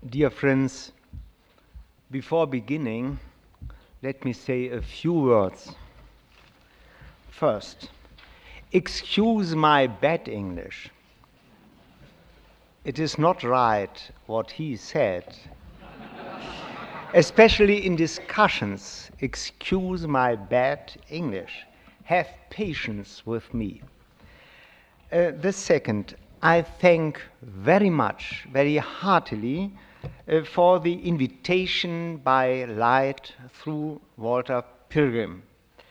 Dear friends, before beginning, let me say a few words. First, excuse my bad English. It is not right what he said. Especially in discussions, excuse my bad English. Have patience with me. The second, I thank very much, very heartily, for the invitation by Light through Walter Pilgrim.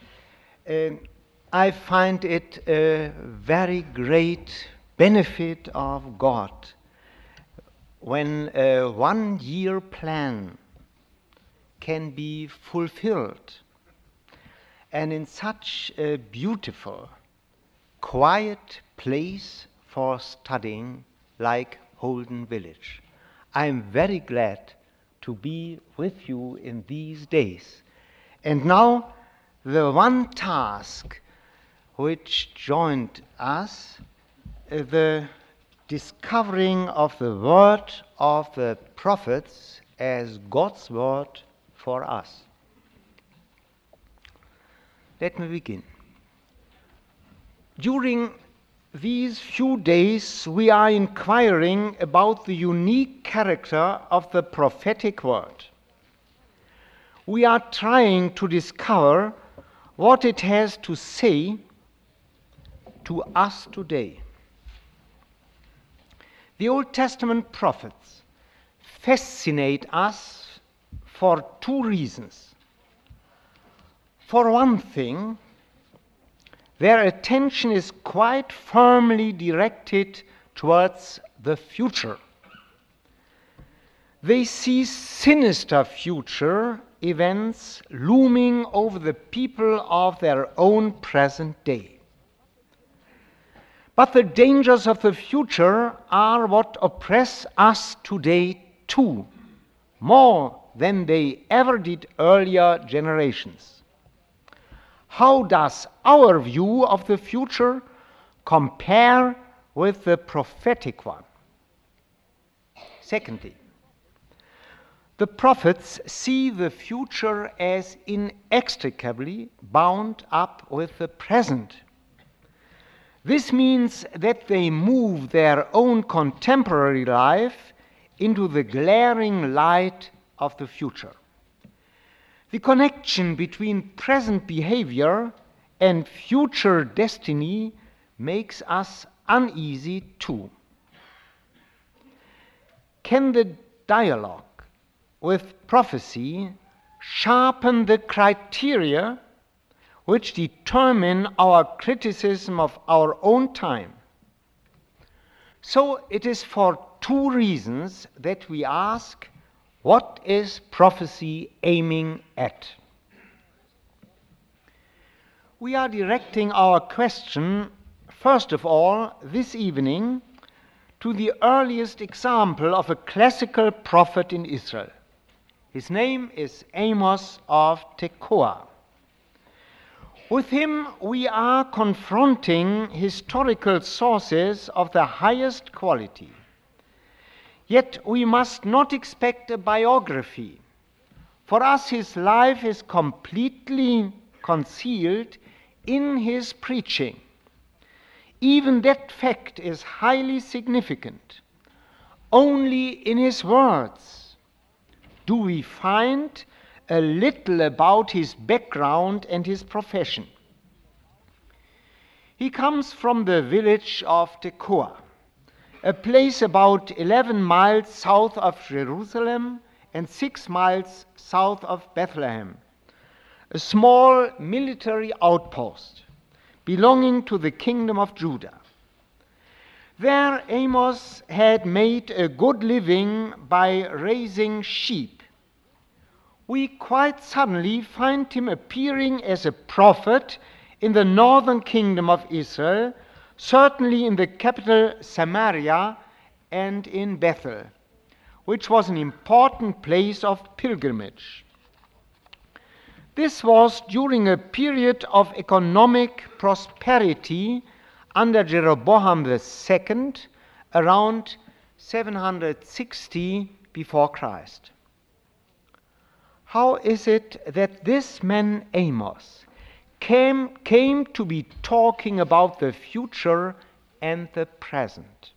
I find it a very great benefit of God when a one-year plan can be fulfilled, and in such a beautiful, quiet place for studying like Holden Village. I am very glad to be with you in these days. And now the one task which joined us, the discovering of the word of the prophets as God's word for us. Let me begin. During these few days, we are inquiring about the unique character of the prophetic word. We are trying to discover what it has to say to us today. The Old Testament prophets fascinate us for two reasons. For one thing, their attention is quite firmly directed towards the future. They see sinister future events looming over the people of their own present day. But the dangers of the future are what oppress us today too, more than they ever did earlier generations. How does our view of the future compare with the prophetic one? Secondly, the prophets see the future as inextricably bound up with the present. This means that they move their own contemporary life into the glaring light of the future. The connection between present behavior and future destiny makes us uneasy too. Can the dialogue with prophecy sharpen the criteria which determine our criticism of our own time? So it is for two reasons that we ask, what is prophecy aiming at? We are directing our question, first of all, this evening, to the earliest example of a classical prophet in Israel. His name is Amos of Tekoa. With him, we are confronting historical sources of the highest quality. Yet we must not expect a biography. For us, his life is completely concealed in his preaching. Even that fact is highly significant. Only in his words do we find a little about his background and his profession. He comes from the village of Tekoa, a place about 11 miles south of Jerusalem and 6 miles south of Bethlehem, a small military outpost belonging to the kingdom of Judah. There Amos had made a good living by raising sheep. We quite suddenly find him appearing as a prophet in the northern kingdom of Israel, certainly in the capital Samaria and in Bethel, which was an important place of pilgrimage. This was during a period of economic prosperity under Jeroboam II, around 760 before Christ. How is it that this man Amos came to be talking about the future and the present?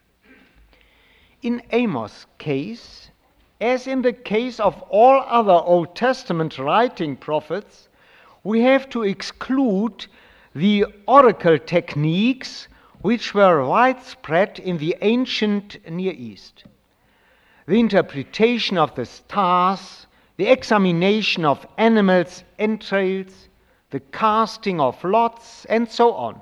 In Amos' case, as in the case of all other Old Testament writing prophets, we have to exclude the oracle techniques which were widespread in the ancient Near East. The interpretation of the stars, the examination of animals' entrails, the casting of lots, and so on.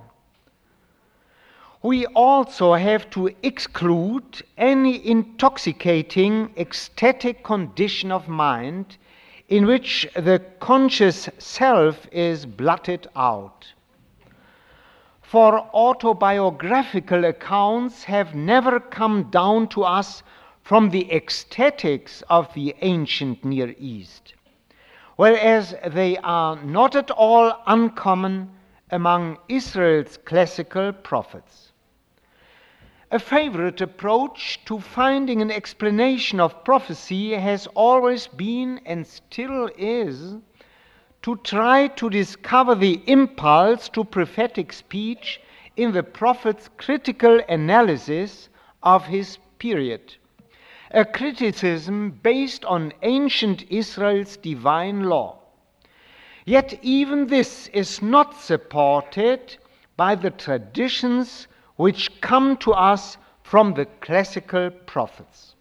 We also have to exclude any intoxicating ecstatic condition of mind in which the conscious self is blotted out. For autobiographical accounts have never come down to us from the ecstatics of the ancient Near East, whereas they are not at all uncommon among Israel's classical prophets. A favorite approach to finding an explanation of prophecy has always been and still is to try to discover the impulse to prophetic speech in the prophet's critical analysis of his period, a criticism based on ancient Israel's divine law. Yet even this is not supported by the traditions which come to us from the classical prophets.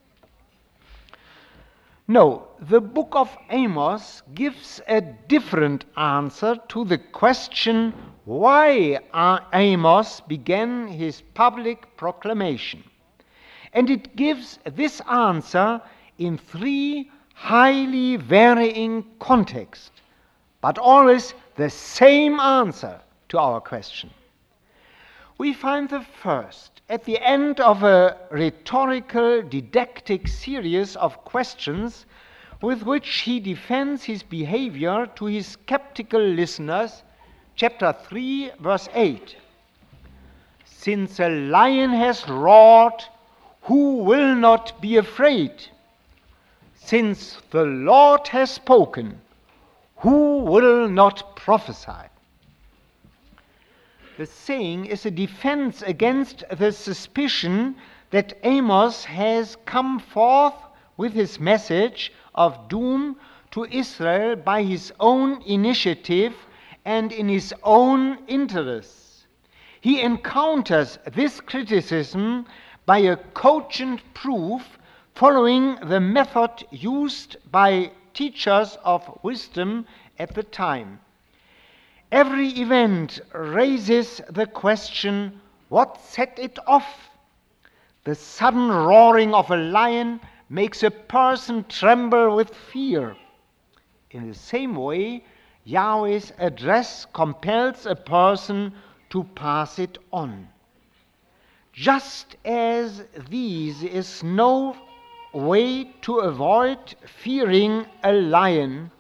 No, the book of Amos gives a different answer to the question why Amos began his public proclamation. And it gives this answer in three highly varying contexts, but always the same answer to our question. We find the first at the end of a rhetorical didactic series of questions with which he defends his behavior to his skeptical listeners, chapter 3, verse 8. Since a lion has roared, who will not be afraid? Since the Lord has spoken, who will not prophesy? The saying is a defense against the suspicion that Amos has come forth with his message of doom to Israel by his own initiative and in his own interests. He encounters this criticism by a cogent proof following the method used by teachers of wisdom at the time. Every event raises the question, what set it off? The sudden roaring of a lion makes a person tremble with fear. In the same way, Yahweh's address compels a person to pass it on. Just as this is no way to avoid fearing a lion,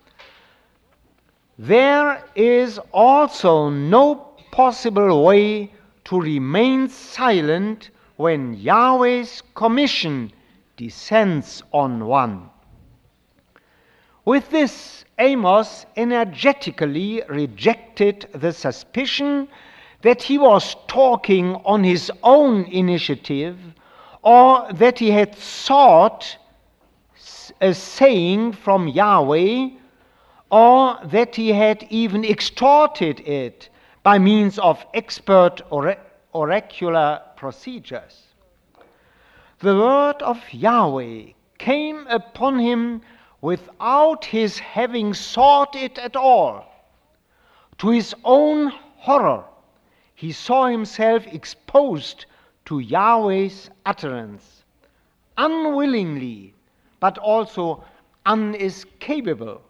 there is also no possible way to remain silent when Yahweh's commission descends on one. With this, Amos energetically rejected the suspicion that he was talking on his own initiative or that he had sought a saying from Yahweh, or that he had even extorted it by means of expert oracular procedures. The word of Yahweh came upon him without his having sought it at all. To his own horror, he saw himself exposed to Yahweh's utterance, unwillingly, but also unescapable.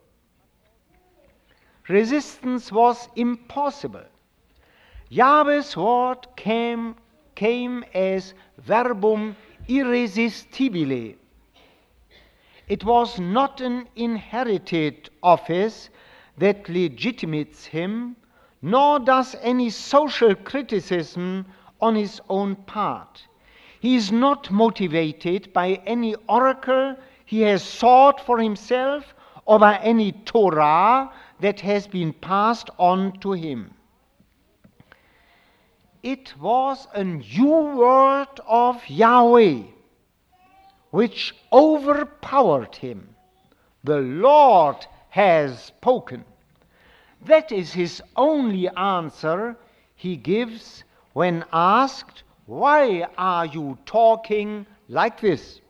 Resistance was impossible. Yahweh's word came as verbum irresistibile. It was not an inherited office that legitimates him, nor does any social criticism on his own part. He is not motivated by any oracle he has sought for himself or by any Torah that has been passed on to him. It was a new word of Yahweh which overpowered him. The Lord has spoken. That is his only answer he gives when asked, "Why are you talking like this?"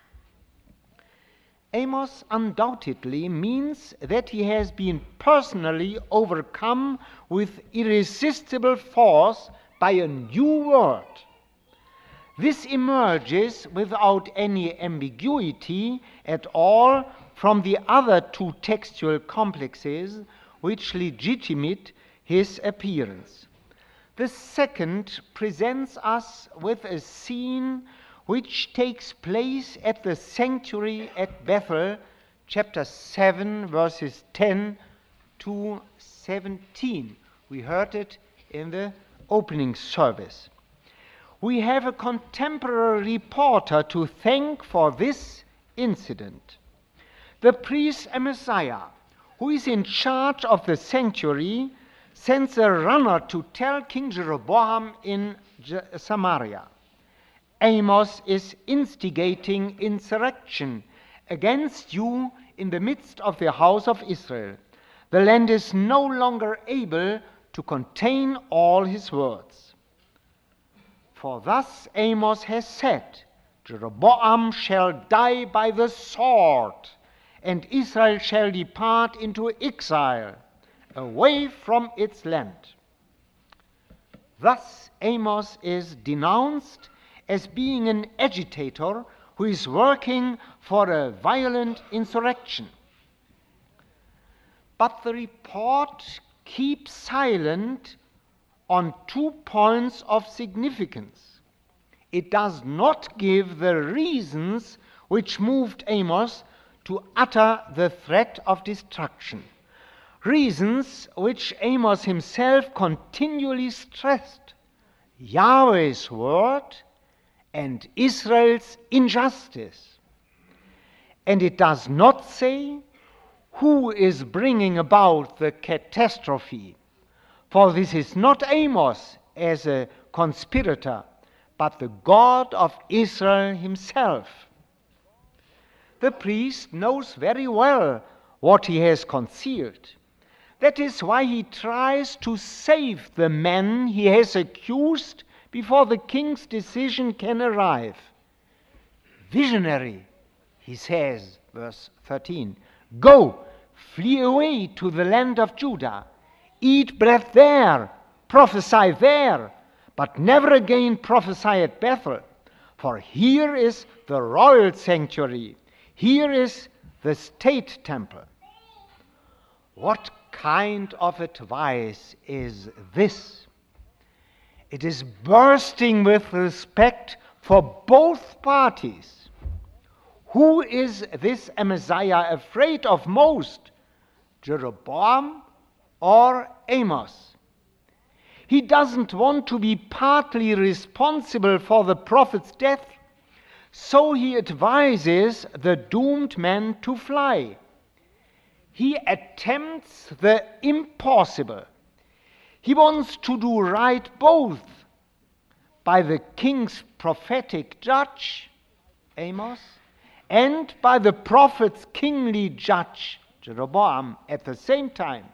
Amos undoubtedly means that he has been personally overcome with irresistible force by a new word. This emerges without any ambiguity at all from the other two textual complexes which legitimate his appearance. The second presents us with a scene which takes place at the sanctuary at Bethel, chapter 7, verses 10 to 17. We heard it in the opening service. We have a contemporary reporter to thank for this incident. The priest Amaziah, who is in charge of the sanctuary, sends a runner to tell King Jeroboam in Samaria, "Amos is instigating insurrection against you in the midst of the house of Israel. The land is no longer able to contain all his words. For thus Amos has said, Jeroboam shall die by the sword, and Israel shall depart into exile, away from its land." Thus Amos is denounced as being an agitator who is working for a violent insurrection. But the report keeps silent on 2 points of significance. It does not give the reasons which moved Amos to utter the threat of destruction, reasons which Amos himself continually stressed: Yahweh's word and Israel's injustice. And it does not say who is bringing about the catastrophe, for this is not Amos as a conspirator, but the God of Israel himself. The priest knows very well what he has concealed. That is why he tries to save the man he has accused before the king's decision can arrive. "Visionary," he says, verse 13, "go, flee away to the land of Judah. Eat bread there, prophesy there, but never again prophesy at Bethel. For here is the royal sanctuary, here is the state temple." What kind of advice is this? It is bursting with respect for both parties. Who is this Amaziah afraid of most, Jeroboam or Amos? He doesn't want to be partly responsible for the prophet's death, so he advises the doomed man to fly. He attempts the impossible. He wants to do right both by the king's prophetic judge, Amos, and by the prophet's kingly judge, Jeroboam, at the same time.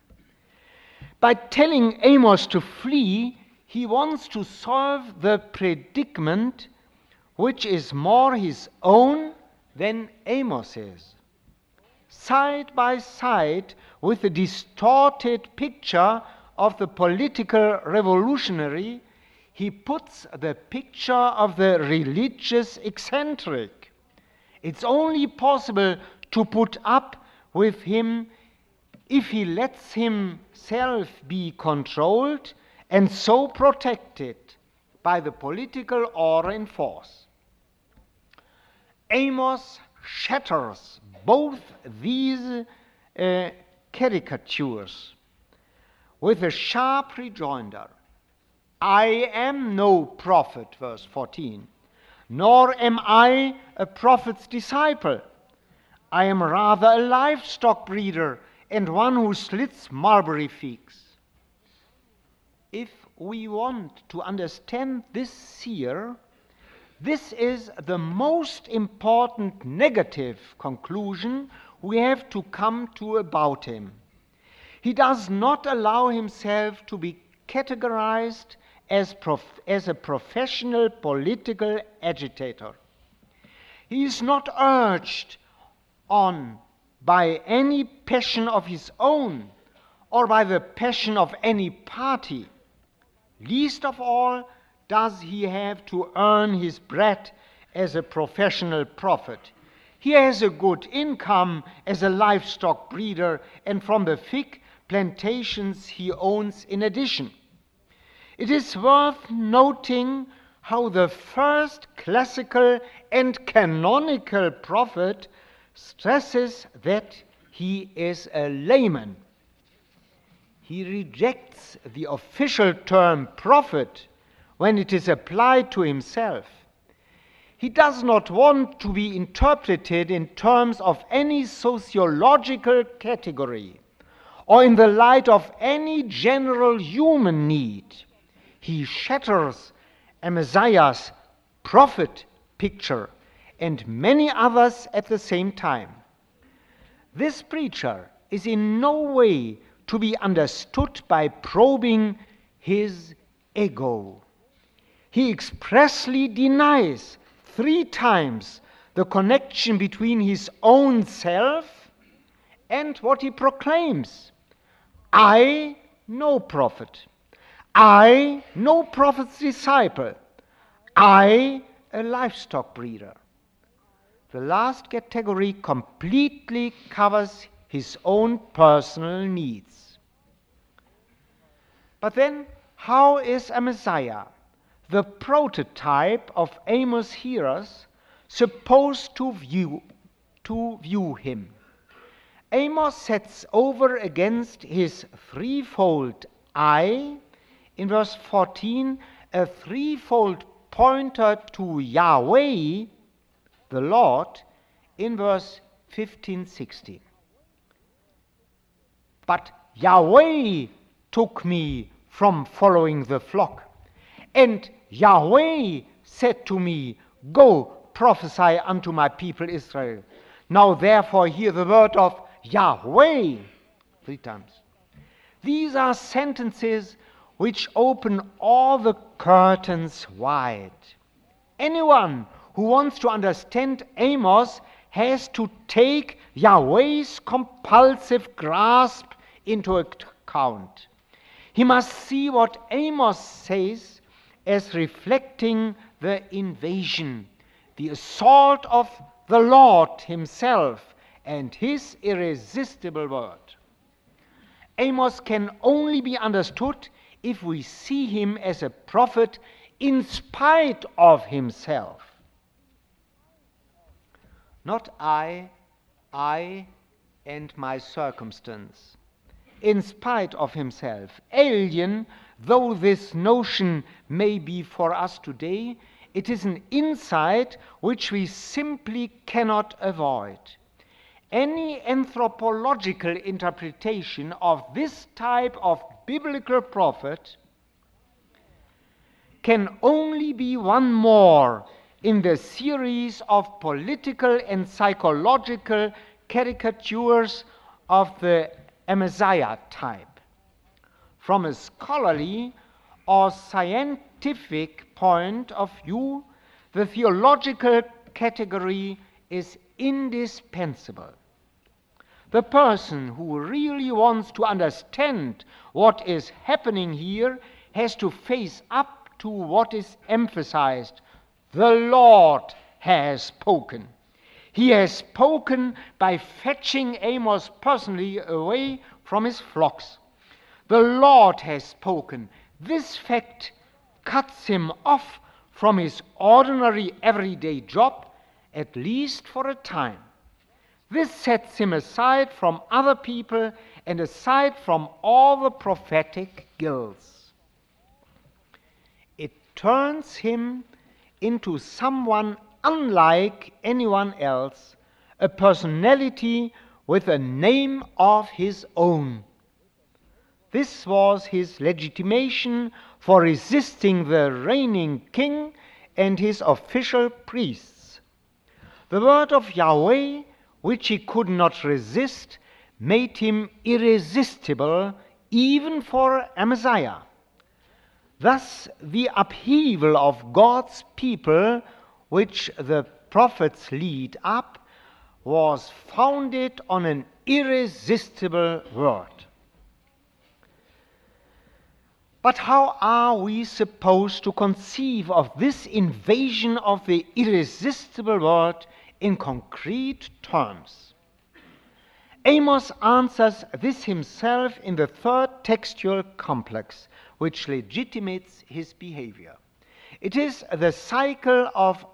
By telling Amos to flee, he wants to solve the predicament which is more his own than Amos's. Side by side with the distorted picture of the political revolutionary, he puts the picture of the religious eccentric. It's only possible to put up with him if he lets himself be controlled and so protected by the political order in force. Amos shatters both these caricatures with a sharp rejoinder. "I am no prophet," verse 14, "nor am I a prophet's disciple. I am rather a livestock breeder and one who slits mulberry figs. If we want to understand this seer, this is the most important negative conclusion we have to come to about him. He does not allow himself to be categorized as a professional political agitator. He is not urged on by any passion of his own or by the passion of any party. Least of all does he have to earn his bread as a professional prophet. He has a good income as a livestock breeder and from the fig plantations he owns in addition. It is worth noting how the first classical and canonical prophet stresses that he is a layman. He rejects the official term prophet when it is applied to himself. He does not want to be interpreted in terms of any sociological category or in the light of any general human need. He shatters Amaziah's prophet picture and many others at the same time. This preacher is in no way to be understood by probing his ego. He expressly denies 3 times the connection between his own self and what he proclaims. I, no prophet. I, no prophet's disciple. I, a livestock breeder. The last category completely covers his own personal needs. But then, how is Amaziah, the prototype of Amos' hearers, supposed to view him? Amos sets over against his threefold I, in verse 14, a threefold pointer to Yahweh, the Lord, in verse 15-16. But Yahweh took me from following the flock, and Yahweh said to me, go prophesy unto my people Israel. Now therefore hear the word of Yahweh. 3 times. These are sentences which open all the curtains wide. Anyone who wants to understand Amos has to take Yahweh's compulsive grasp into account. He must see what Amos says as reflecting the invasion, the assault of the Lord himself and his irresistible word. Amos can only be understood if we see him as a prophet in spite of himself. Not I and my circumstance. In spite of himself. Alien though this notion may be for us today, it is an insight which we simply cannot avoid. Any anthropological interpretation of this type of biblical prophet can only be one more in the series of political and psychological caricatures of the Amaziah type. From a scholarly or scientific point of view, the theological category is indispensable. The person who really wants to understand what is happening here has to face up to what is emphasized. The Lord has spoken. He has spoken by fetching Amos personally away from his flocks. The Lord has spoken. This fact cuts him off from his ordinary everyday job, at least for a time. This sets him aside from other people and aside from all the prophetic guilds. It turns him into someone unlike anyone else, a personality with a name of his own. This was his legitimation for resisting the reigning king and his official priests. The word of Yahweh, which he could not resist, made him irresistible even for Amaziah. Thus the upheaval of God's people, which the prophets lead up, was founded on an irresistible word. But how are we supposed to conceive of this invasion of the irresistible word in concrete terms? Amos answers this himself in the third textual complex, which legitimates his behavior. It is the cycle of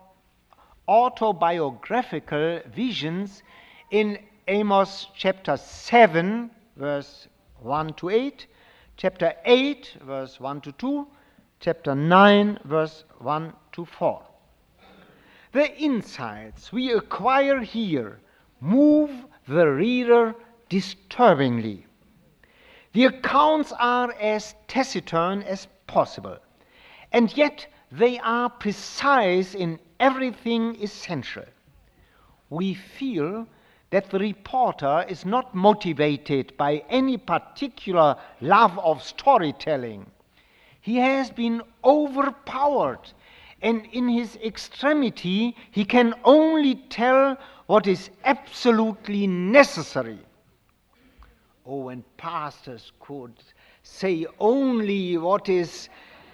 autobiographical visions in Amos chapter 7, verse 1 to 8, chapter 8, verse 1 to 2, chapter 9, verse 1 to 4. The insights we acquire here move the reader disturbingly. The accounts are as taciturn as possible, and yet they are precise in everything essential. We feel that the reporter is not motivated by any particular love of storytelling. He has been overpowered, and in his extremity he can only tell what is absolutely necessary. Oh, and pastors could say only what is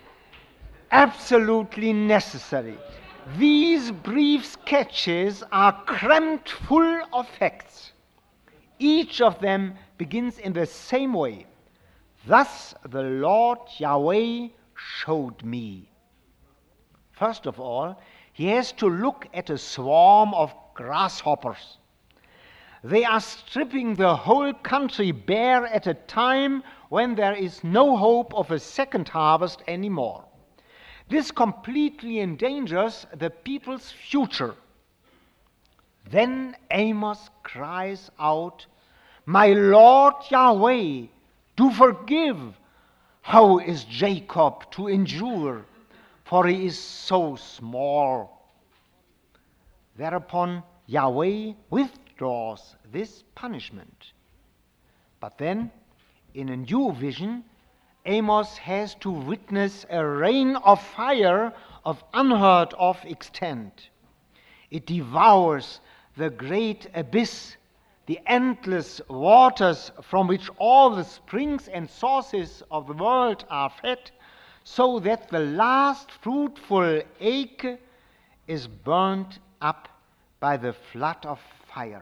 absolutely necessary. These brief sketches are crammed full of facts. Each of them begins in the same way. Thus the Lord Yahweh showed me. First of all, he has to look at a swarm of grasshoppers. They are stripping the whole country bare at a time when there is no hope of a second harvest anymore. This completely endangers the people's future. Then Amos cries out, "My Lord Yahweh, do forgive. How is Jacob to endure? For he is so small." Thereupon Yahweh withdraws this punishment. But then, in a new vision, Amos has to witness a rain of fire of unheard of extent. It devours the great abyss, the endless waters from which all the springs and sources of the world are fed, so that the last fruitful acre is burnt up by the flood of fire.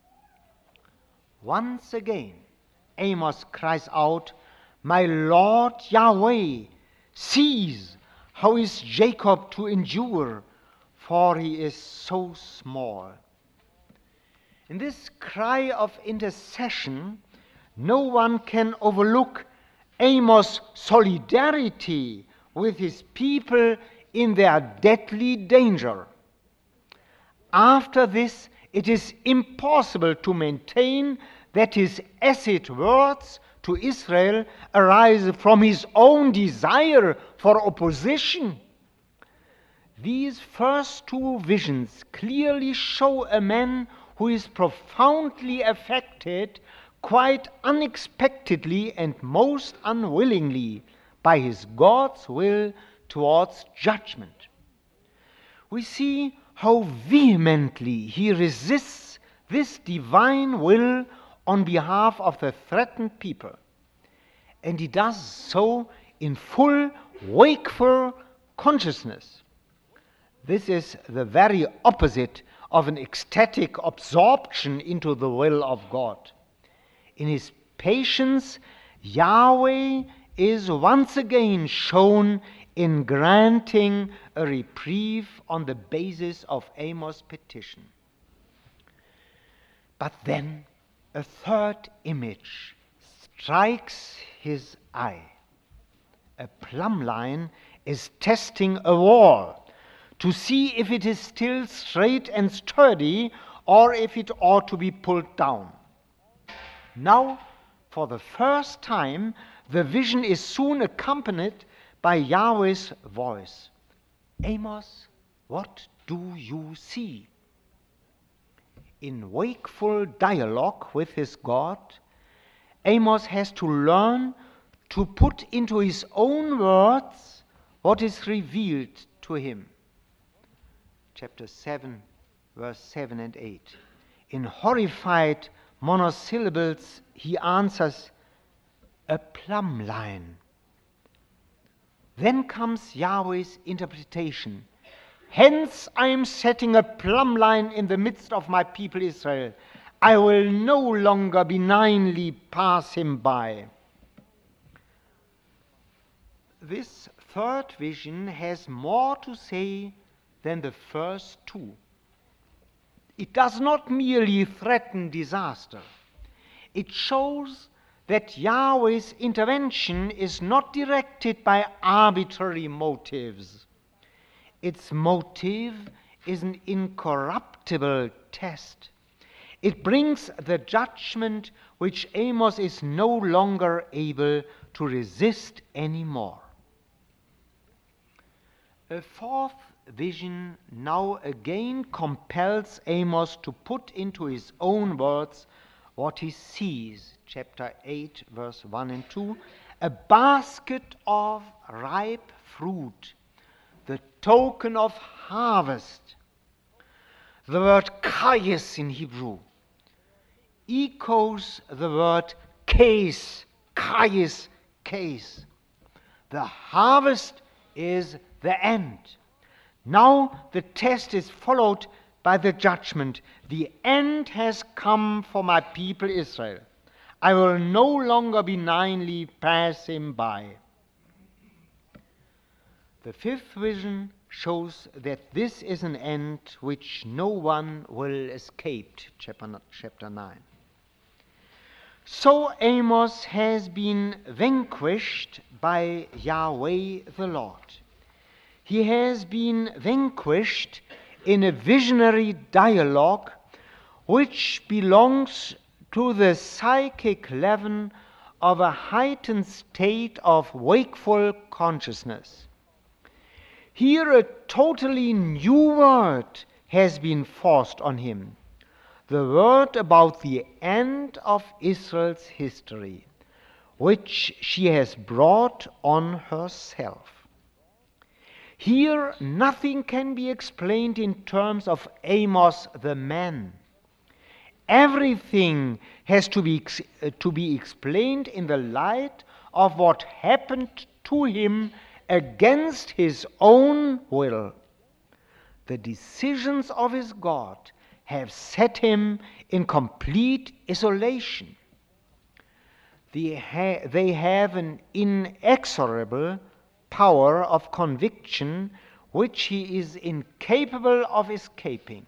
Once again, Amos cries out, "My Lord Yahweh, cease, how is Jacob to endure, for he is so small." In this cry of intercession, no one can overlook Amos' solidarity with his people in their deadly danger. After this, it is impossible to maintain that his acid words to Israel arise from his own desire for opposition. These first two visions clearly show a man who is profoundly affected, quite unexpectedly and most unwillingly, by his God's will towards judgment. We see how vehemently he resists this divine will on behalf of the threatened people. And he does so in full, wakeful consciousness. This is the very opposite of an ecstatic absorption into the will of God. In his patience, Yahweh is once again shown in granting a reprieve on the basis of Amos' petition. But then a third image strikes his eye. A plumb line is testing a wall to see if it is still straight and sturdy, or if it ought to be pulled down. Now, for the first time, the vision is soon accompanied by Yahweh's voice. Amos, what do you see? In wakeful dialogue with his God, Amos has to learn to put into his own words what is revealed to him. Chapter 7, verse 7 and 8. In horrified monosyllables, he answers, a plumb line. Then comes Yahweh's interpretation. Hence I am setting a plumb line in the midst of my people Israel. I will no longer benignly pass him by. This third vision has more to say than the first two. It does not merely threaten disaster. It shows that Yahweh's intervention is not directed by arbitrary motives. Its motive is an incorruptible test. It brings the judgment which Amos is no longer able to resist anymore. A fourth vision now again compels Amos to put into his own words what he sees. Chapter 8, verse 1 and 2, a basket of ripe fruit, the token of harvest. The word kayes in Hebrew echoes the word case, kayes, case. The harvest is the end. Now the test is followed by the judgment. The end has come for my people Israel. I will no longer benignly pass him by. The fifth vision shows that this is an end which no one will escape. Chapter 9. So Amos has been vanquished by Yahweh the Lord. He has been vanquished in a visionary dialogue which belongs to the psychic level of a heightened state of wakeful consciousness. Here a totally new word has been forced on him, the word about the end of Israel's history, which she has brought on herself. Here nothing can be explained in terms of Amos the man. Everything has to be explained in the light of what happened to him against his own will. The decisions of his God have set him in complete isolation. They have an inexorable power of conviction which he is incapable of escaping.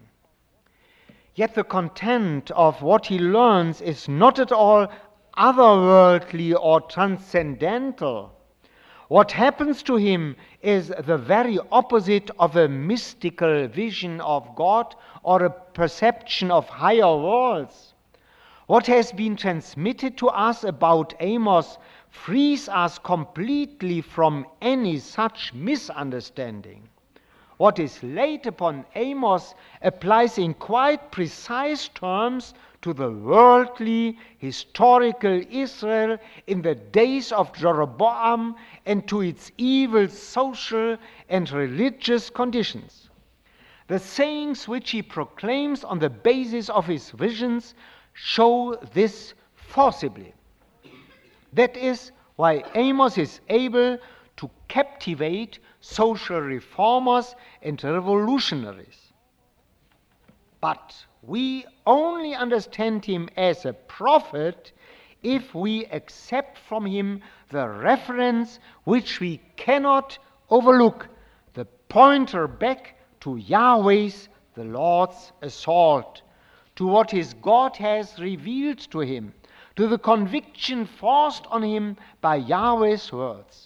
Yet the content of what he learns is not at all otherworldly or transcendental. What happens to him is the very opposite of a mystical vision of God or a perception of higher worlds. What has been transmitted to us about Amos frees us completely from any such misunderstanding. What is laid upon Amos applies in quite precise terms to the worldly, historical Israel in the days of Jeroboam and to its evil social and religious conditions. The sayings which he proclaims on the basis of his visions show this forcibly. That is why Amos is able to captivate social reformers and revolutionaries. But we only understand him as a prophet if we accept from him the reference which we cannot overlook, the pointer back to Yahweh's, the Lord's assault, to what his God has revealed to him, to the conviction forced on him by Yahweh's words.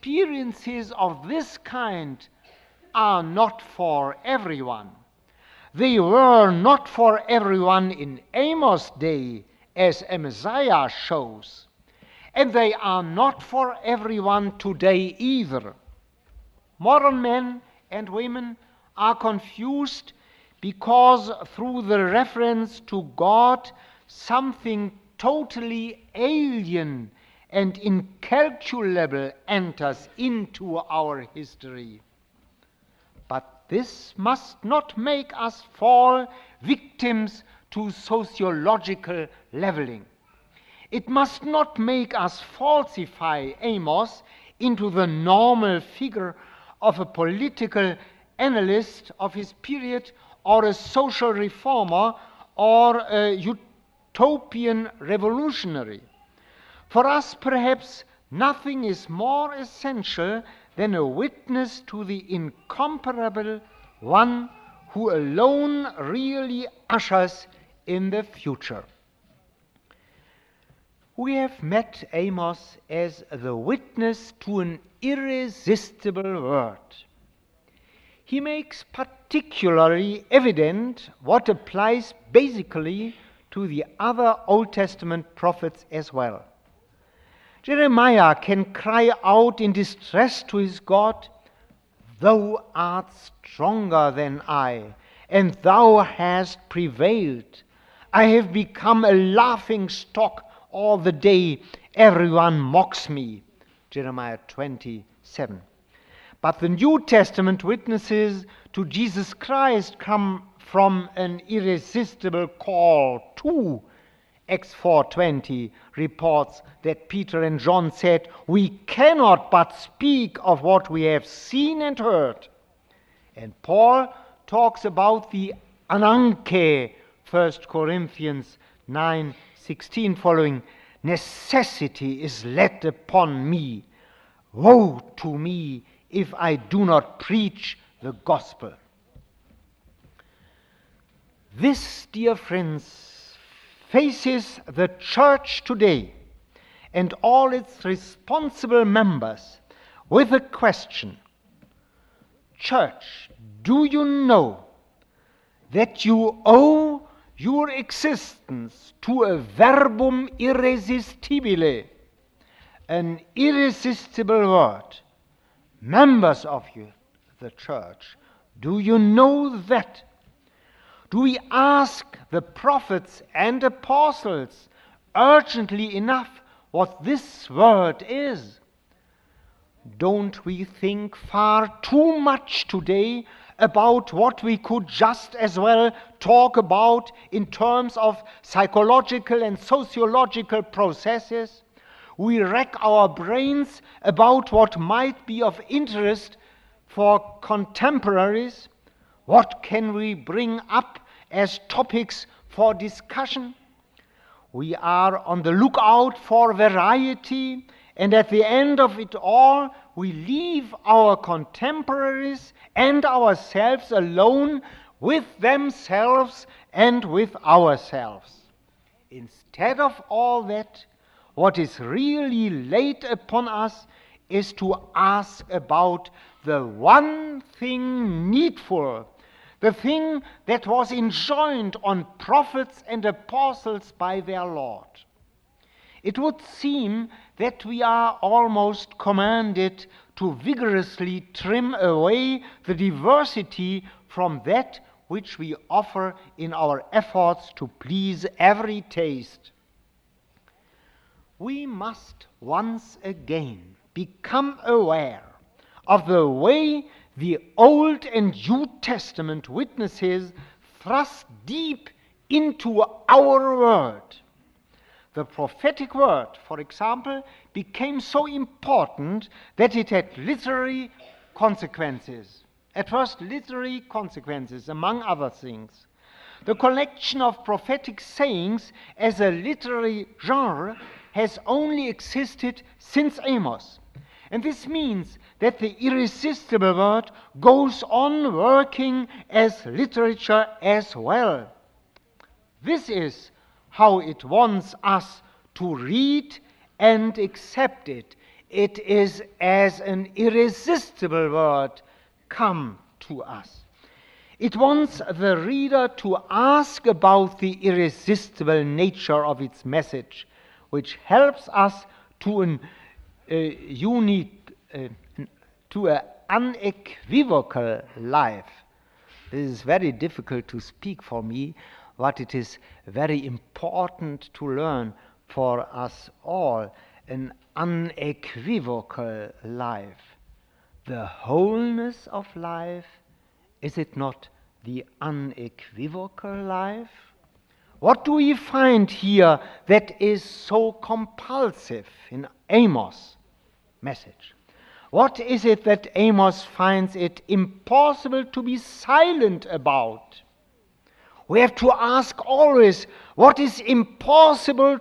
Experiences of this kind are not for everyone. They were not for everyone in Amos' day, as Messiah shows. And they are not for everyone today either. Modern men and women are confused because through the reference to God, something totally alien and incalculable enters into our history. But this must not make us fall victims to sociological leveling. It must not make us falsify Amos into the normal figure of a political analyst of his period or a social reformer or a utopian revolutionary. For us, perhaps, nothing is more essential than a witness to the incomparable one who alone really ushers in the future. We have met Amos as the witness to an irresistible word. He makes particularly evident what applies basically to the other Old Testament prophets as well. Jeremiah can cry out in distress to his God, "Thou art stronger than I, and thou hast prevailed. I have become a laughing stock all the day. Everyone mocks me." Jeremiah 27. But the New Testament witnesses to Jesus Christ come from an irresistible call too. Acts 4:20 reports that Peter and John said, "We cannot but speak of what we have seen and heard." And Paul talks about the ananke, 1 Corinthians 9:16 following, "Necessity is laid upon me. Woe to me if I do not preach the gospel." This, dear friends, faces the church today and all its responsible members with a question. Church, do you know that you owe your existence to a verbum irresistibile, an irresistible word? Members of the church, do you know that? Do we ask the prophets and apostles urgently enough what this word is? Don't we think far too much today about what we could just as well talk about in terms of psychological and sociological processes? We rack our brains about what might be of interest for contemporaries. What can we bring up as topics for discussion? We are on the lookout for variety, and at the end of it all, we leave our contemporaries and ourselves alone with themselves and with ourselves. Instead of all that, what is really laid upon us is to ask about the one thing needful, the thing that was enjoined on prophets and apostles by their Lord. It would seem that we are almost commanded to vigorously trim away the diversity from that which we offer in our efforts to please every taste. We must once again become aware of the way the Old and New Testament witnesses thrust deep into our world. The prophetic word, for example, became so important that it had literary consequences. At first, literary consequences, among other things. The collection of prophetic sayings as a literary genre has only existed since Amos. And this means that the irresistible word goes on working as literature as well. This is how it wants us to read and accept it. It is as an irresistible word come to us. It wants the reader to ask about the irresistible nature of its message, which helps us to an unequivocal life. This is very difficult to speak for me, but it is very important to learn for us all. An unequivocal life. The wholeness of life, is it not the unequivocal life? What do we find here that is so compulsive in Amos' message? What is it that Amos finds it impossible to be silent about? We have to ask always, what is impossible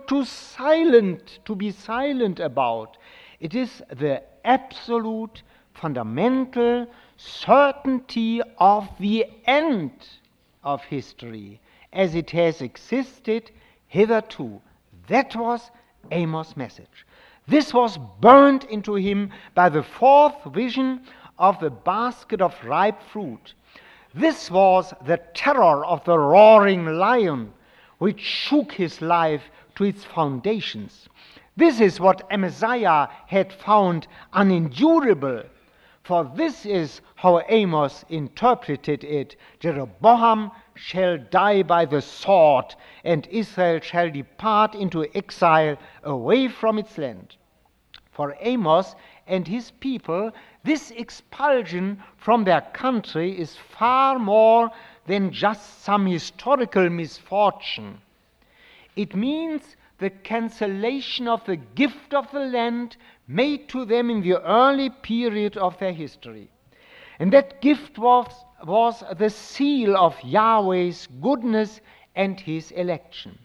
to be silent about? It is the absolute, fundamental certainty of the end of history as it has existed hitherto. That was Amos' message. This was burned into him by the fourth vision of the basket of ripe fruit. This was the terror of the roaring lion, which shook his life to its foundations. This is what Amaziah had found unendurable, for this is how Amos interpreted it. Jeroboam shall die by the sword, and Israel shall depart into exile away from its land. For Amos and his people, this expulsion from their country is far more than just some historical misfortune. It means the cancellation of the gift of the land made to them in the early period of their history. And that gift was the seal of Yahweh's goodness and his election.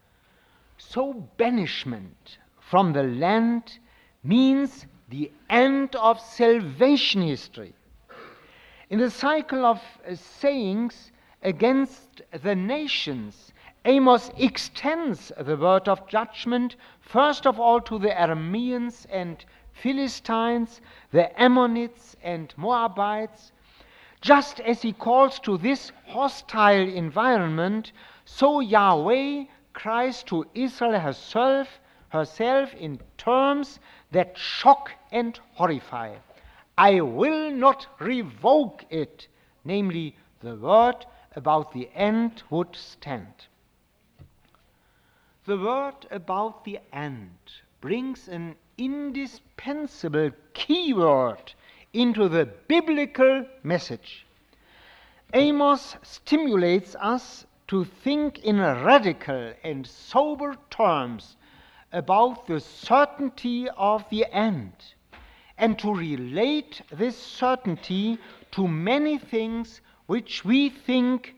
So banishment from the land means the end of salvation history. In the cycle of sayings against the nations, Amos extends the word of judgment first of all to the Arameans and Philistines, the Ammonites and Moabites. Just as he calls to this hostile environment, so Yahweh cries to Israel herself in terms that shock and horrify. I will not revoke it, namely the word about the end would stand. The word about the end brings an indispensable keyword into the biblical message. Amos stimulates us to think in radical and sober terms about the certainty of the end, and to relate this certainty to many things which we think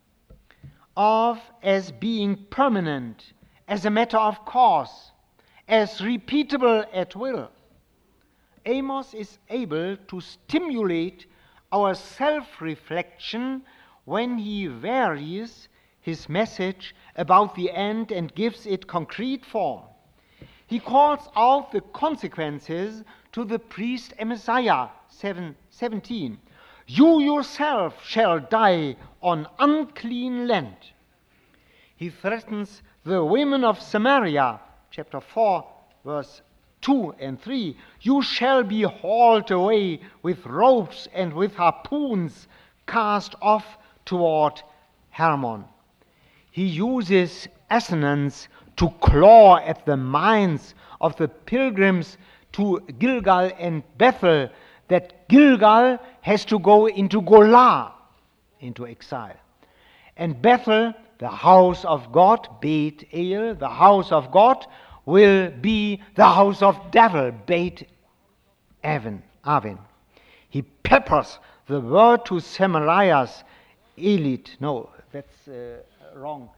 of as being permanent, as a matter of course, as repeatable at will. Amos is able to stimulate our self-reflection when he varies his message about the end and gives it concrete form. He calls out the consequences to the priest Amaziah, 7:17. You yourself shall die on unclean land. He threatens the women of Samaria, chapter 4, verse 2 and 3. You shall be hauled away with ropes and with harpoons cast off toward Hermon. He uses assonance to claw at the minds of the pilgrims to Gilgal and Bethel, that Gilgal has to go into Golah, into exile. And Bethel, the house of God, Beit El, the house of God, will be the house of devil, Beit Aven. He peppers the word to Samariah's elite. No, that's wrong.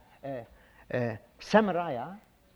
Samaria,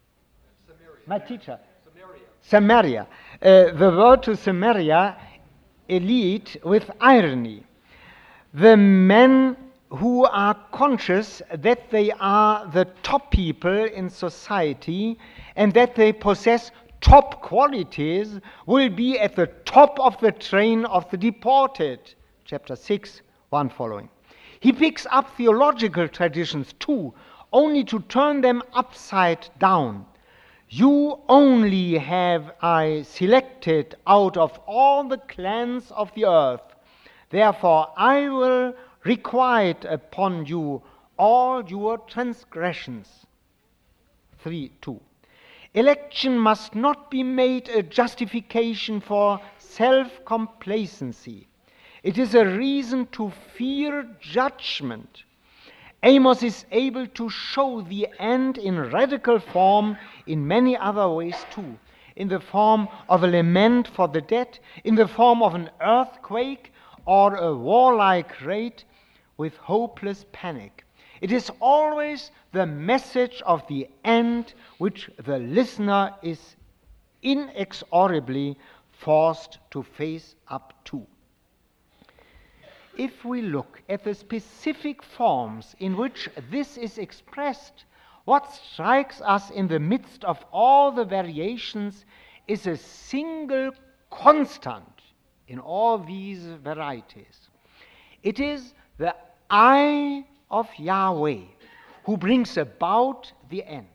my teacher. Samaria. The word to Samaria elite with irony. The men who are conscious that they are the top people in society and that they possess top qualities will be at the top of the train of the deported. Chapter 6, 1 following. He picks up theological traditions too, only to turn them upside down. You only have I selected out of all the clans of the earth. Therefore I will requite upon you all your transgressions. 3:2. Election must not be made a justification for self-complacency. It is a reason to fear judgment. Amos is able to show the end in radical form in many other ways too. In the form of a lament for the dead, in the form of an earthquake or a warlike raid with hopeless panic. It is always the message of the end which the listener is inexorably forced to face up to. If we look at the specific forms in which this is expressed, what strikes us in the midst of all the variations is a single constant in all these varieties. It is the I of Yahweh who brings about the end.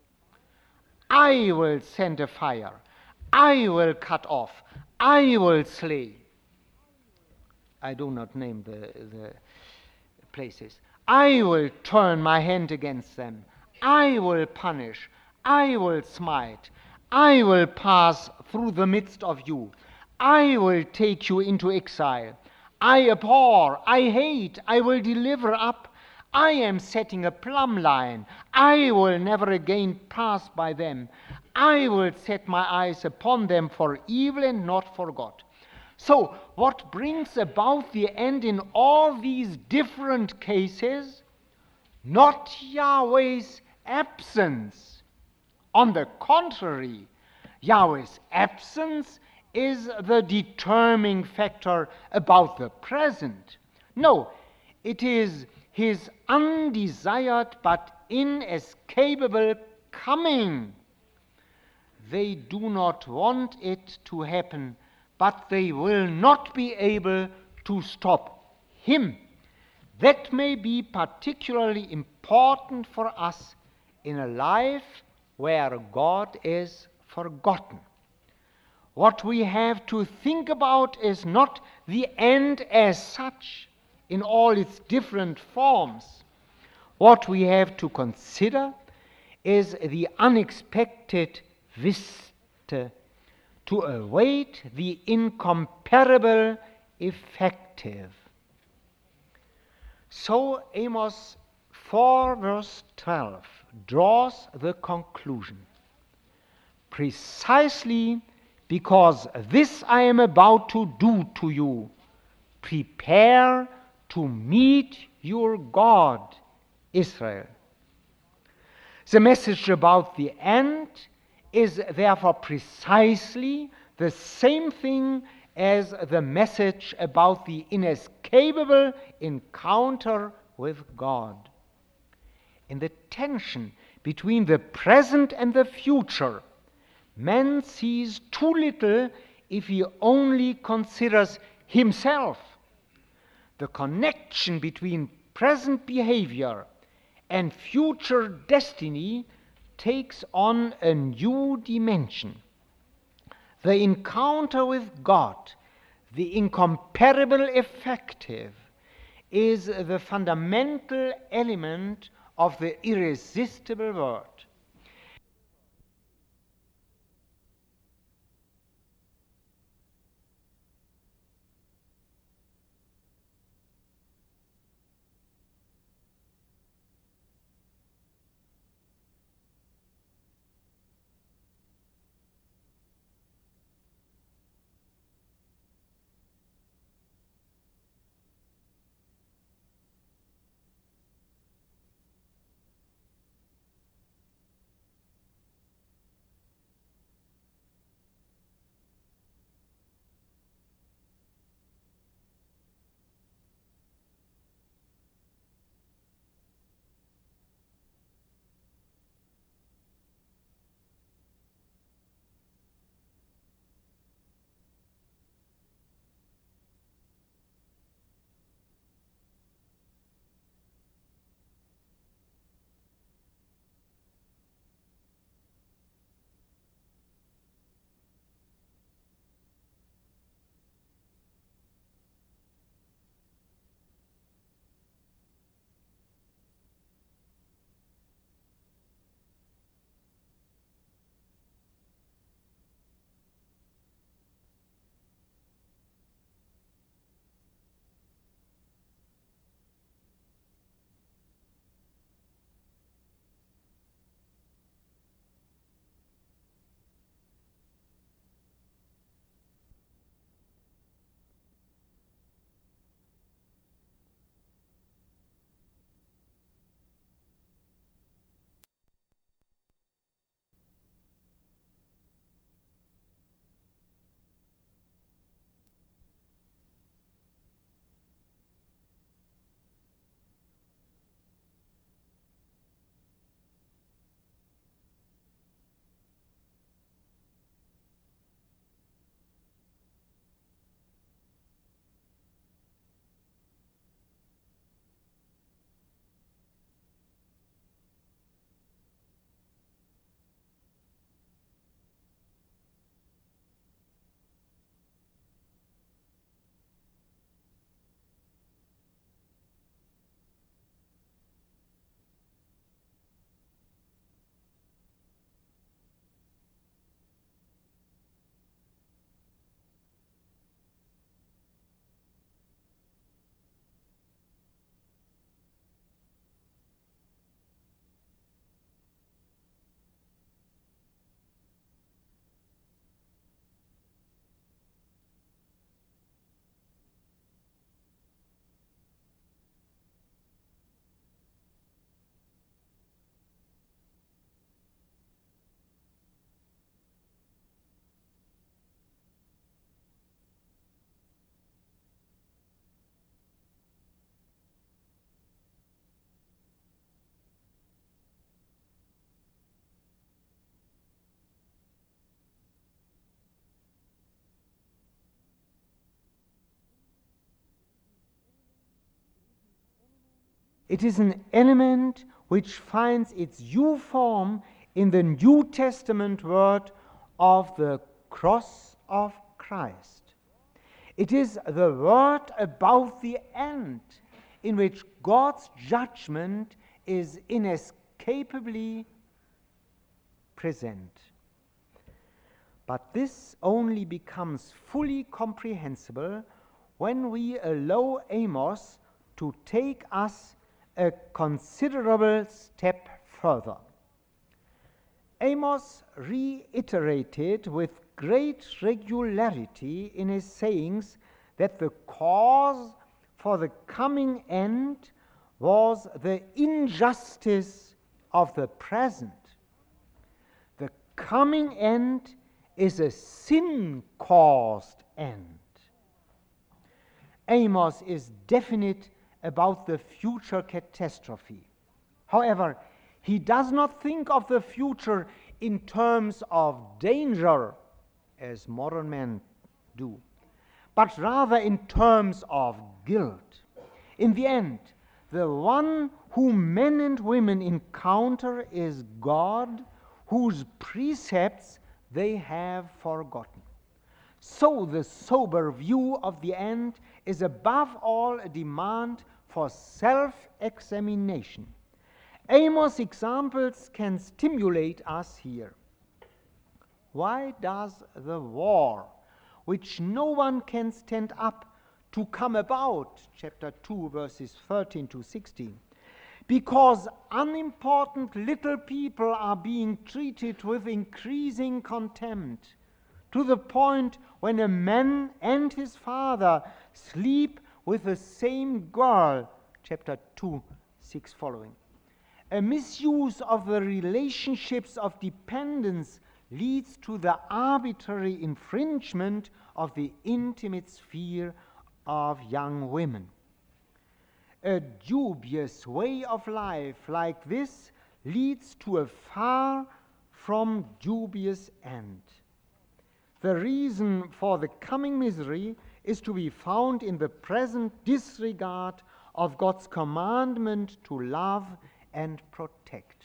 I will send a fire. I will cut off. I will slay. I do not name the places. I will turn my hand against them. I will punish. I will smite. I will pass through the midst of you. I will take you into exile. I abhor. I hate. I will deliver up. I am setting a plumb line. I will never again pass by them. I will set my eyes upon them for evil and not for God. So, what brings about the end in all these different cases? Not Yahweh's absence. On the contrary, Yahweh's absence is the determining factor about the present. No, it is his undesired but inescapable coming. They do not want it to happen, but they will not be able to stop him. That may be particularly important for us in a life where God is forgotten. What we have to think about is not the end as such in all its different forms. What we have to consider is the unexpected vista, to await the incomparable effective. So Amos 4 verse 12 draws the conclusion. Precisely because this I am about to do to you, prepare to meet your God, Israel. The message about the end is therefore precisely the same thing as the message about the inescapable encounter with God. In the tension between the present and the future, man sees too little if he only considers himself. The connection between present behavior and future destiny takes on a new dimension. The encounter with God, the incomparable effective, is the fundamental element of the irresistible word. It is an element which finds its due form in the New Testament word of the cross of Christ. It is the word about the end, in which God's judgment is inescapably present. But this only becomes fully comprehensible when we allow Amos to take us a considerable step further. Amos reiterated with great regularity in his sayings that the cause for the coming end was the injustice of the present. The coming end is a sin-caused end. Amos is definite about the future catastrophe. However, he does not think of the future in terms of danger, as modern men do, but rather in terms of guilt. In the end, the one whom men and women encounter is God, whose precepts they have forgotten. So the sober view of the end is above all a demand for self-examination. Amos' examples can stimulate us here. Why does the war, which no one can stand up to, come about? Chapter 2, verses 13 to 16. Because unimportant little people are being treated with increasing contempt, to the point when a man and his father sleep with the same girl. Chapter 2, 6 following. A misuse of the relationships of dependence leads to the arbitrary infringement of the intimate sphere of young women. A dubious way of life like this leads to a far from dubious end. The reason for the coming misery is to be found in the present disregard of God's commandment to love and protect.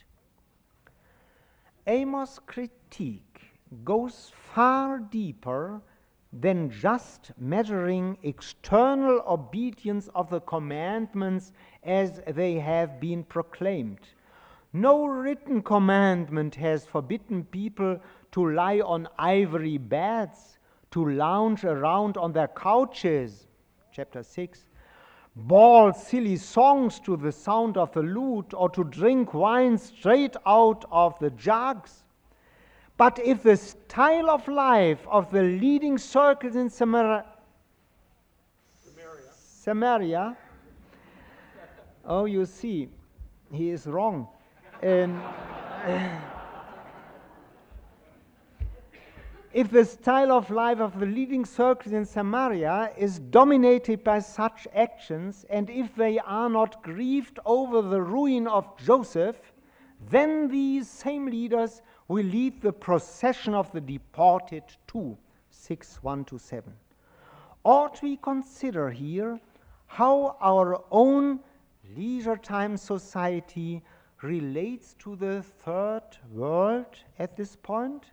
Amos' critique goes far deeper than just measuring external obedience of the commandments as they have been proclaimed. No written commandment has forbidden people to lie on ivory beds, to lounge around on their couches, chapter 6, bawl silly songs to the sound of the lute, or to drink wine straight out of the jugs. But if the style of life of the leading circles in Samaria, oh, you see, he is wrong. If the style of life of the leading circles in Samaria is dominated by such actions, and if they are not grieved over the ruin of Joseph, then these same leaders will lead the procession of the deported too. 6:1-7. Ought we consider here how our own leisure time society relates to the third world at this point?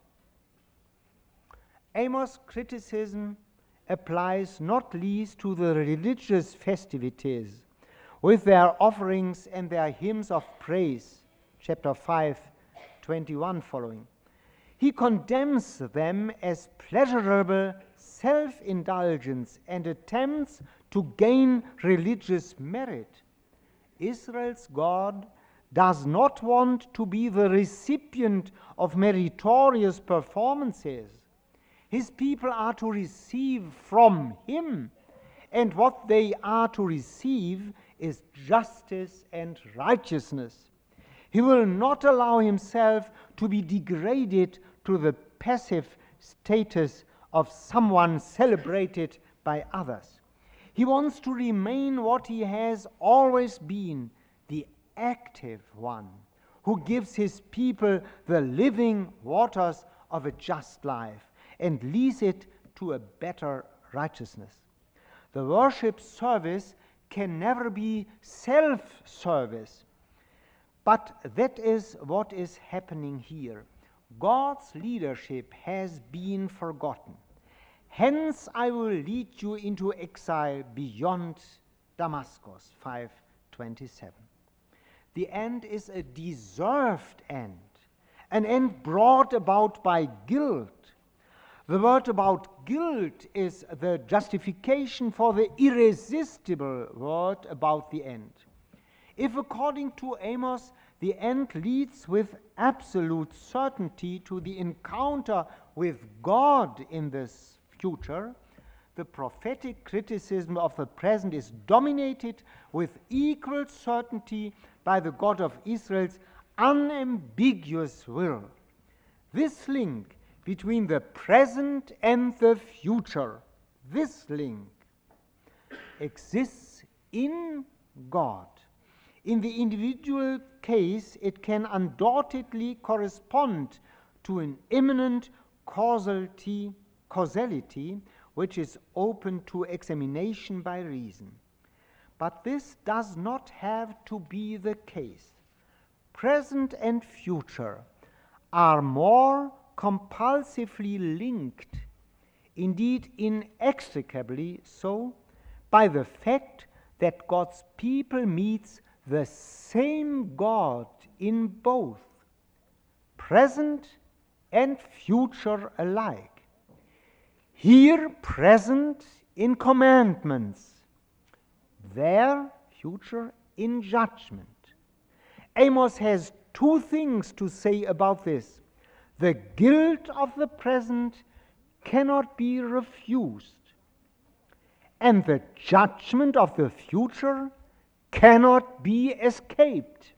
Amos' criticism applies not least to the religious festivities with their offerings and their hymns of praise, chapter 5:21 following. He condemns them as pleasurable self-indulgence and attempts to gain religious merit. Israel's God does not want to be the recipient of meritorious performances. His people are to receive from him, and what they are to receive is justice and righteousness. He will not allow himself to be degraded to the passive status of someone celebrated by others. He wants to remain what he has always been, the active one, who gives his people the living waters of a just life and leads it to a better righteousness. The worship service can never be self-service. But that is what is happening here. God's leadership has been forgotten. Hence I will lead you into exile beyond Damascus, 5:27. The end is a deserved end, an end brought about by guilt. The word about guilt is the justification for the irresistible word about the end. If, according to Amos, the end leads with absolute certainty to the encounter with God in this future, the prophetic criticism of the present is dominated with equal certainty by the God of Israel's unambiguous will. This link between the present and the future, this link exists in God. In the individual case, it can undoubtedly correspond to an imminent causality which is open to examination by reason. But this does not have to be the case. Present and future are more compulsively linked, indeed inextricably so, by the fact that God's people meets the same God in both, present and future alike. Here present in commandments, there future in judgment. Amos has two things to say about this. The guilt of the present cannot be refused, and the judgment of the future cannot be escaped.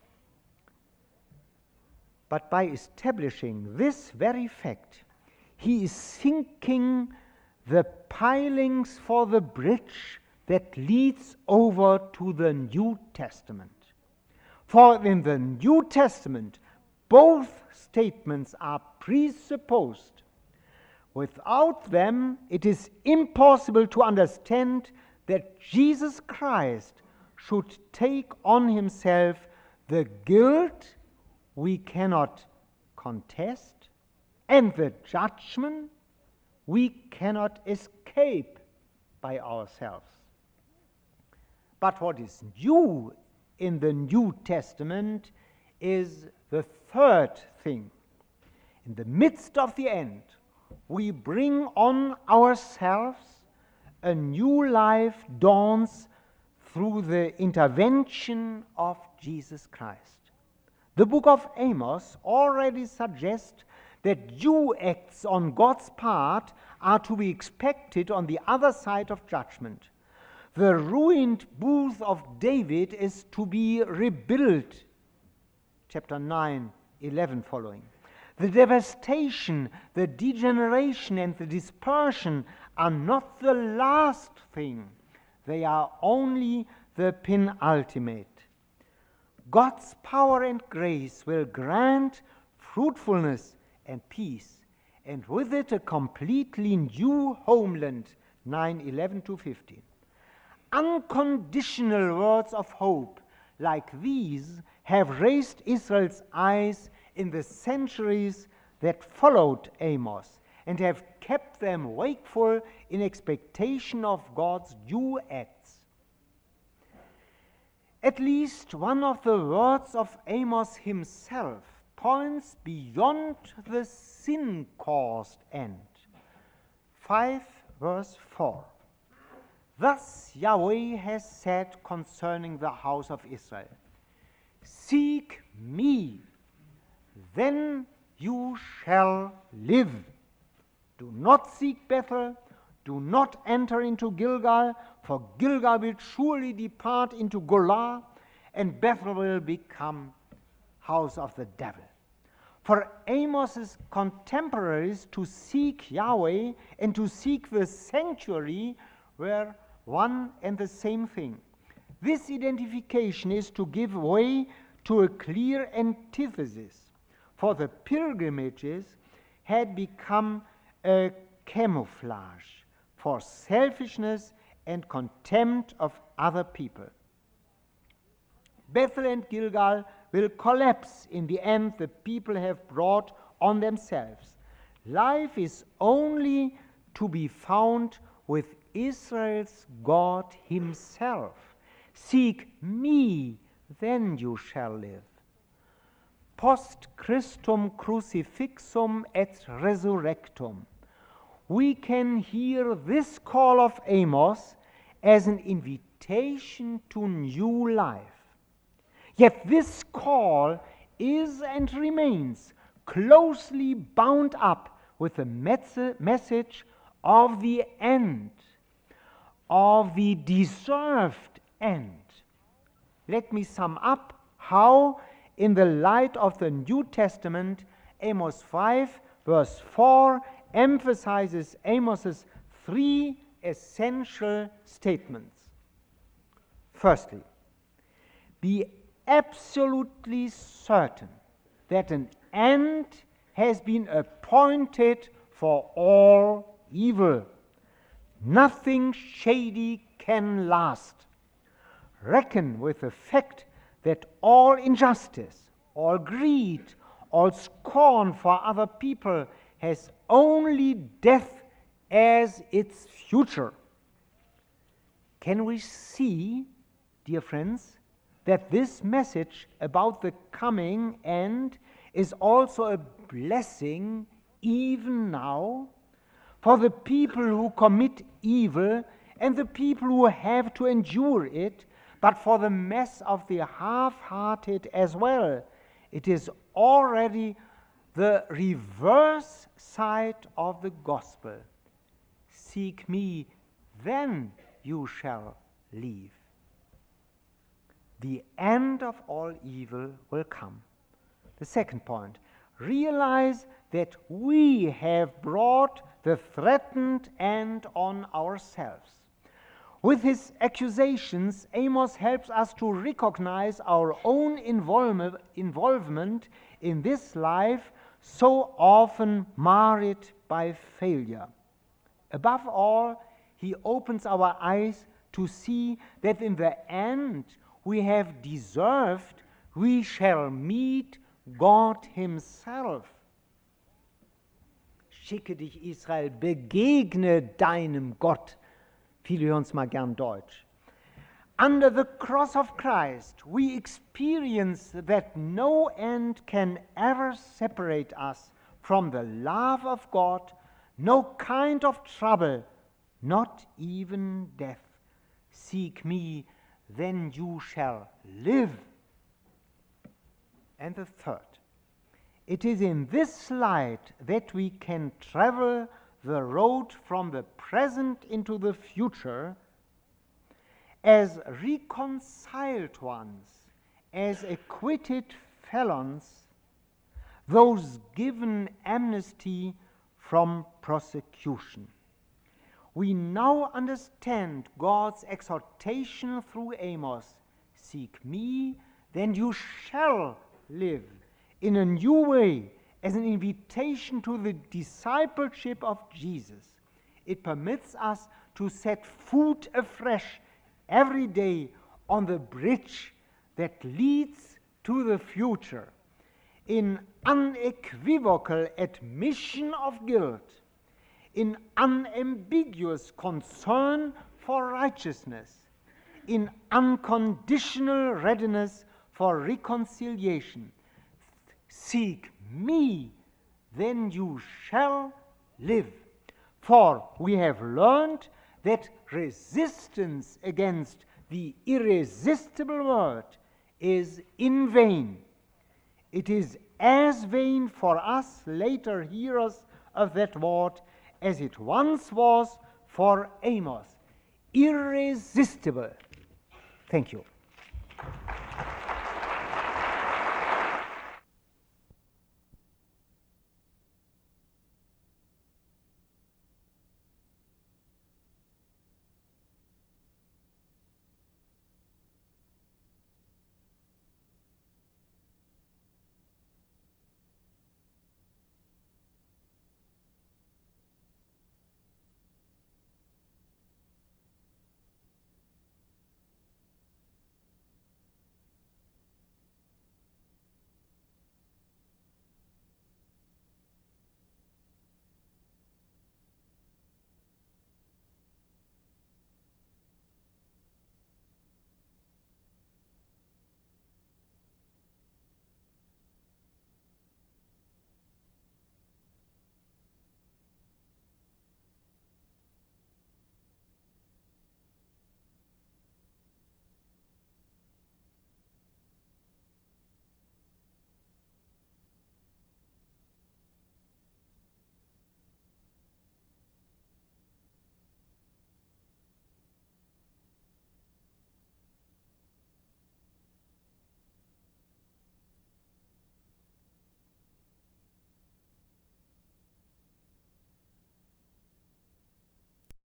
But by establishing this very fact, he is sinking the pilings for the bridge that leads over to the New Testament. For in the New Testament, both statements are presupposed. Without them, it is impossible to understand that Jesus Christ should take on himself the guilt we cannot contest and the judgment we cannot escape by ourselves. But what is new in the New Testament is the third thing. In the midst of the end, we bring on ourselves a new life dawns through the intervention of Jesus Christ. The book of Amos already suggests that new acts on God's part are to be expected on the other side of judgment. The ruined booth of David is to be rebuilt, chapter 9:11 following. The devastation, the degeneration, and the dispersion are not the last thing. They are only the penultimate. God's power and grace will grant fruitfulness and peace, and with it a completely new homeland, 9:11-15. Unconditional words of hope like these have raised Israel's eyes in the centuries that followed Amos and have kept them wakeful in expectation of God's new acts. At least one of the words of Amos himself points beyond the sin-caused end. 5 verse 4. Thus Yahweh has said concerning the house of Israel, "Seek me, then you shall live. Do not seek Bethel, do not enter into Gilgal, for Gilgal will surely depart into Golah, and Bethel will become house of the devil." For Amos's contemporaries, to seek Yahweh and to seek the sanctuary were one and the same thing. This identification is to give way to a clear antithesis, for the pilgrimages had become a camouflage for selfishness and contempt of other people. Bethel and Gilgal will collapse in the end the people have brought on themselves. Life is only to be found with Israel's God himself. Seek me, then you shall live. Post Christum crucifixum et resurrectum. We can hear this call of Amos as an invitation to new life. Yet this call is and remains closely bound up with the message of the end, of the deserved end. Let me sum up how, in the light of the New Testament, Amos 5, verse 4, emphasizes Amos's three essential statements. Firstly, be absolutely certain that an end has been appointed for all evil. Nothing shady can last. Reckon with the fact that all injustice, all greed, all scorn for other people has only death as its future. Can we see, dear friends, that this message about the coming end is also a blessing even now for the people who commit evil and the people who have to endure it, but for the mass of the half-hearted as well? It is already the reverse side of the gospel. Seek me, then you shall live. The end of all evil will come. The second point, realize that we have brought the threatened end on ourselves. With his accusations, Amos helps us to recognize our own involvement in this life, so often marred by failure. Above all, he opens our eyes to see that in the end we have deserved, we shall meet God himself. Schicke dich, Israel, begegne deinem Gott. Viele hören es mal gern Deutsch. Under the cross of Christ, we experience that no end can ever separate us from the love of God, no kind of trouble, not even death. Seek me, then you shall live. And the third, it is in this light that we can travel the road from the present into the future as reconciled ones, as acquitted felons, those given amnesty from prosecution. We now understand God's exhortation through Amos, seek me, then you shall live, in a new way, as an invitation to the discipleship of Jesus. It permits us to set foot afresh every day on the bridge that leads to the future, in unequivocal admission of guilt, in unambiguous concern for righteousness, in unconditional readiness for reconciliation. Seek me, then you shall live. For we have learned that resistance against the irresistible word is in vain. It is as vain for us later hearers of that word as it once was for Amos. Irresistible. Thank you.